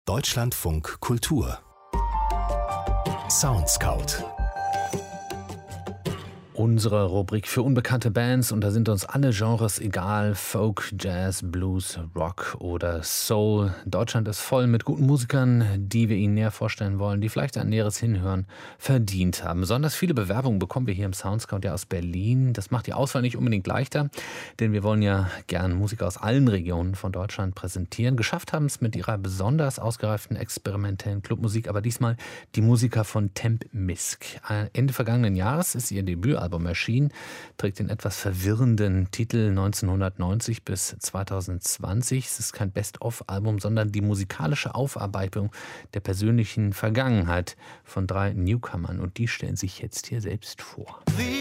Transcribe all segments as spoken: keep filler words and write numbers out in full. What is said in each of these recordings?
Deutschlandfunk Kultur Soundscout. Unsere Rubrik für unbekannte Bands, und da sind uns alle Genres egal, Folk, Jazz, Blues, Rock oder Soul. Deutschland ist voll mit guten Musikern, die wir Ihnen näher vorstellen wollen, die vielleicht ein näheres Hinhören verdient haben. Besonders viele Bewerbungen bekommen wir hier im Soundscout ja aus Berlin. Das macht die Auswahl nicht unbedingt leichter, denn wir wollen ja gern Musiker aus allen Regionen von Deutschland präsentieren. Geschafft haben es mit ihrer besonders ausgereiften experimentellen Clubmusik, aber diesmal die Musiker von Temp Misk. Ende vergangenen Jahres ist ihr Debütalbum erschienen, trägt den etwas verwirrenden Titel neunzehnhundertneunzig bis zweitausendzwanzig. Es ist kein Best-of-Album, sondern die musikalische Aufarbeitung der persönlichen Vergangenheit von drei Newcomern, und die stellen sich jetzt hier selbst vor.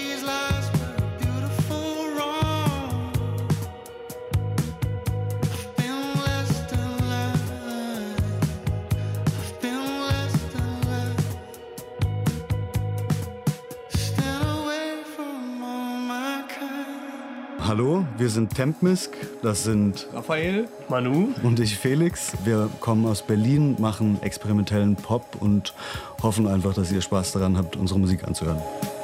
Hallo, wir sind Temp Misk, das sind Raphael, Manu und ich Felix. Wir kommen aus Berlin, machen experimentellen Pop und hoffen einfach, dass ihr Spaß daran habt, unsere Musik anzuhören.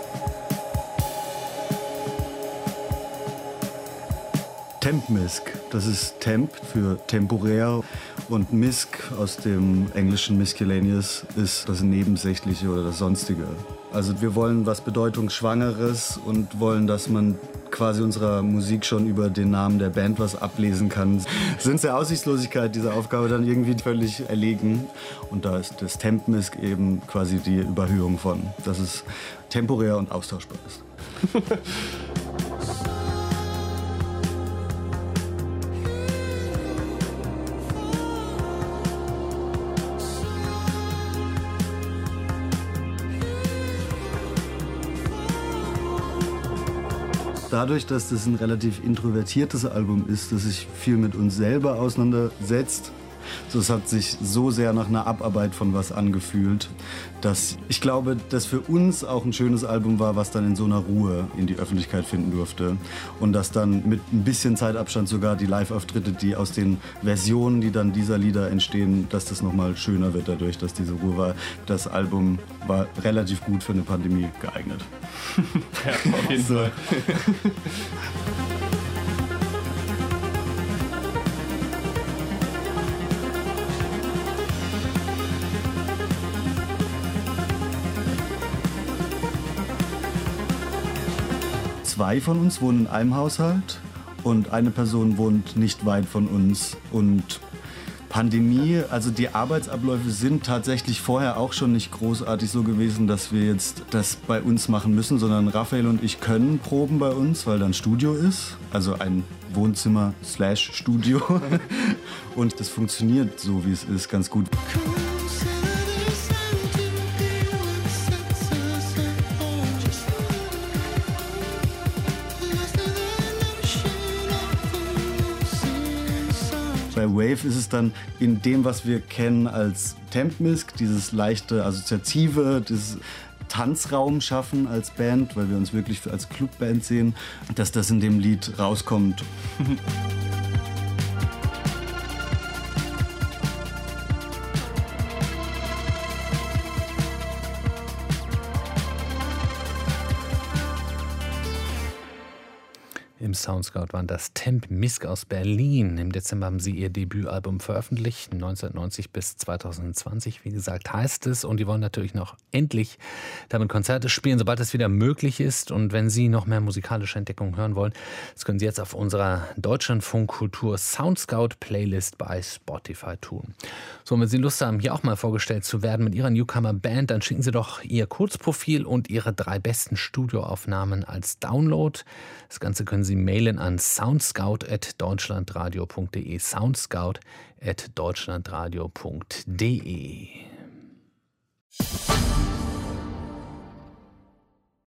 Temp Misk, das ist Temp für temporär, und Misk aus dem englischen Miscellaneous ist das Nebensächliche oder das Sonstige. Also wir wollen was Bedeutungsschwangeres und wollen, dass man quasi unserer Musik schon über den Namen der Band was ablesen kann. Sind der Aussichtslosigkeit dieser Aufgabe dann irgendwie völlig erlegen. Und da ist das Temp Misk eben quasi die Überhöhung von, dass es temporär und austauschbar ist. Dadurch, dass das ein relativ introvertiertes Album ist, das sich viel mit uns selber auseinandersetzt, so, es hat sich so sehr nach einer Abarbeit von was angefühlt, dass ich glaube, dass für uns auch ein schönes Album war, was dann in so einer Ruhe in die Öffentlichkeit finden durfte. Und dass dann mit ein bisschen Zeitabstand sogar die Live-Auftritte, die aus den Versionen, die dann dieser Lieder entstehen, dass das nochmal schöner wird dadurch, dass diese Ruhe war. Das Album war relativ gut für eine Pandemie geeignet. Ja, auf jeden Fall. Zwei von uns wohnen in einem Haushalt und eine Person wohnt nicht weit von uns. Und Pandemie, also die Arbeitsabläufe sind tatsächlich vorher auch schon nicht großartig so gewesen, dass wir jetzt das bei uns machen müssen, sondern Raphael und ich können proben bei uns, weil da ein Studio ist, also ein Wohnzimmer slash Studio. Und das funktioniert so, wie es ist, ganz gut. Bei Wave ist es dann in dem, was wir kennen als Temp Misk, dieses leichte Assoziative, dieses Tanzraum schaffen als Band, weil wir uns wirklich als Clubband sehen, dass das in dem Lied rauskommt. Im Soundscout waren das Temp Misk aus Berlin. Im Dezember haben sie ihr Debütalbum veröffentlicht, neunzehnhundertneunzig bis zweitausendzwanzig, wie gesagt, heißt es. Und die wollen natürlich noch endlich damit Konzerte spielen, sobald es wieder möglich ist. Und wenn Sie noch mehr musikalische Entdeckungen hören wollen, das können Sie jetzt auf unserer Deutschlandfunk Kultur Soundscout Playlist bei Spotify tun. So, und wenn Sie Lust haben, hier auch mal vorgestellt zu werden mit Ihrer Newcomer Band, dann schicken Sie doch Ihr Kurzprofil und Ihre drei besten Studioaufnahmen als Download. Das Ganze können Sie mailen an soundscout at deutschlandradio punkt de, soundscout at deutschlandradio punkt de.